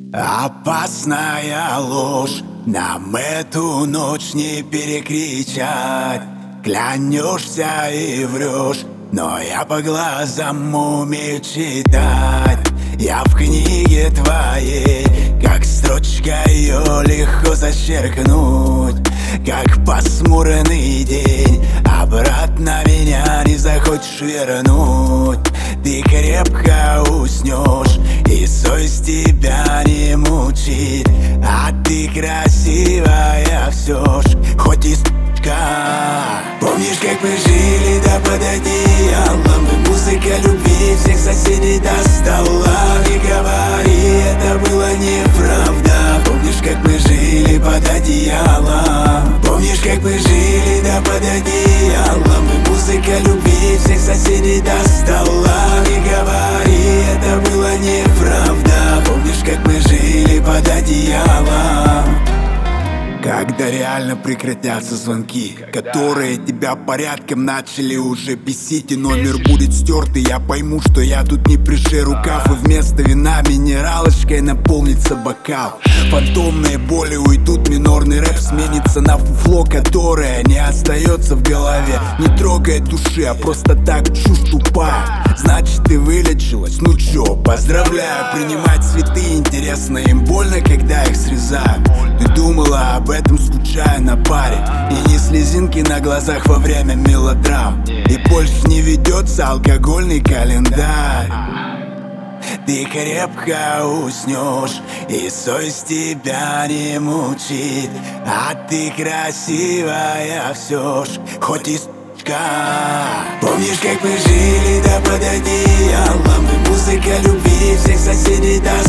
Опасная ложь, нам эту ночь не перекричать. Клянешься и врешь, но я по глазам умею читать. Я в книге твоей, как строчка, ее легко зачеркнуть. Как пасмурный день, обратно меня не захочешь вернуть. Ты крепко уснешь, и совесть тебя не мучит. А ты красивая все ж, хоть и с***ка. Помнишь, как мы жили, да под одеялом, и музыка любви всех соседей достала. Не говори, это было неправда. Помнишь, как мы жили под одеялом? Помнишь, как мы жили, да под одеялом, и музыка любви всех соседей достала. Не говори, это было неправда. Помнишь, как мы жили под одеялом? Когда реально прекратятся звонки, которые тебя порядком начали уже бесить, и номер будет стерт, и я пойму, что я тут не пришей рукав, и вместо вина минералочкой наполнится бокал. Фантомные боли уйдут, минорный рэп сменится на фуфло, которое не остается в голове. Не трогает души, а просто так чушь тупая. Значит, ты вылечилась, ну чё, поздравляю. Принимать цветы интересно, им больно, когда их срезают. Ты думала об этом, скучая на паре, и не слезинки на глазах во время мелодрам. И больше не ведется алкогольный календарь. Ты крепко уснешь, и совесть тебя не мучит. А ты красивая все ж, хоть и с***ка. Помнишь, как мы жили, да под одеялом, и музыка любви всех соседей достала.